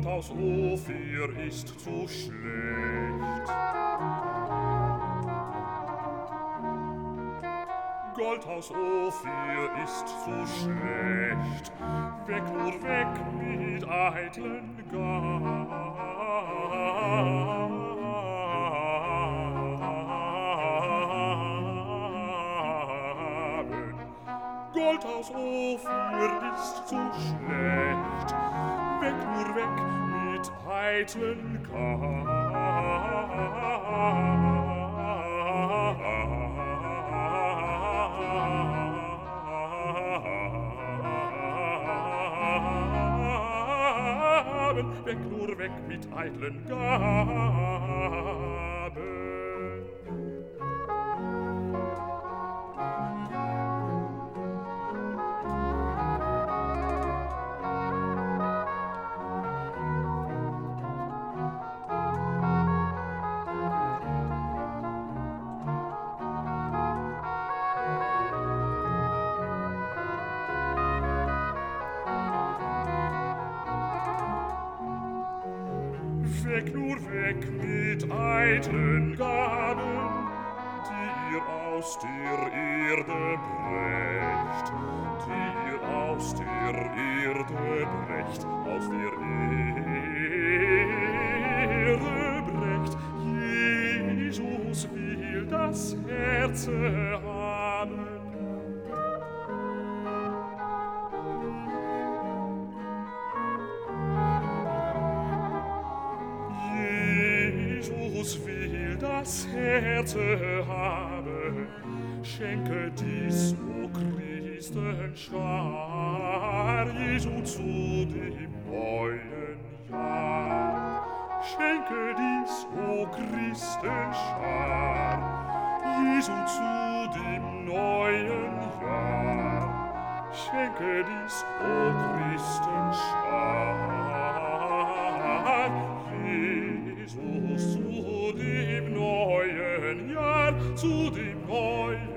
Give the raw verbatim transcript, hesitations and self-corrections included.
Gold aus Ophir ist zu schlecht. Gold aus Ophir ist zu schlecht. Weg, nur weg mit eitlen Gaben. Gold aus Ophir ist zu schlecht. Weg, nur weg mit eitlen Gaben. Weg, nur weg mit eitlen Gaben. Weg, nur weg mit eitlen Gaben, die ihr aus der Erde brecht, die ihr aus der Erde brecht, aus der Erde brecht. Jesus will das Herz haben. Jesus will das Herz haben, schenke dies, o Christenschar, Jesu zu dem neuen Jahr. Schenke dies, o Christenschar, Jesu zu dem neuen Jahr. Schenke dies, o Christenschar, Jesus zu dem neuen Jahr, zu dem neuen